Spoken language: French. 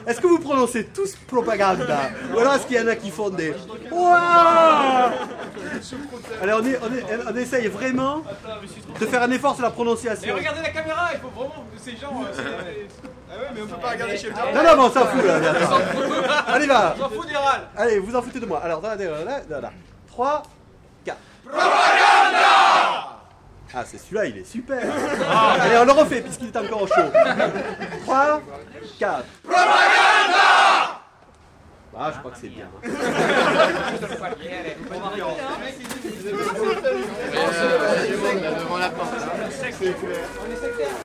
Est-ce que vous prononcez tous propaganda? Ou alors est-ce qu'il y en a qui font des... Ouah. Alors on essaye vraiment de faire un effort sur la prononciation. Mais regardez la caméra, il faut vraiment que ces gens... Ah ouais, mais on peut pas regarder chez le temps. Non, mais on s'en fout là. Allez, va. On s'en fout des râles. Allez, vous en foutez de moi. Alors, là. 3, 4. Ah, c'est celui-là, il est super. Allez, on le refait puisqu'il est encore chaud. 3, 4. Ah, je crois que c'est bien. Devant la porte. On est sectaire.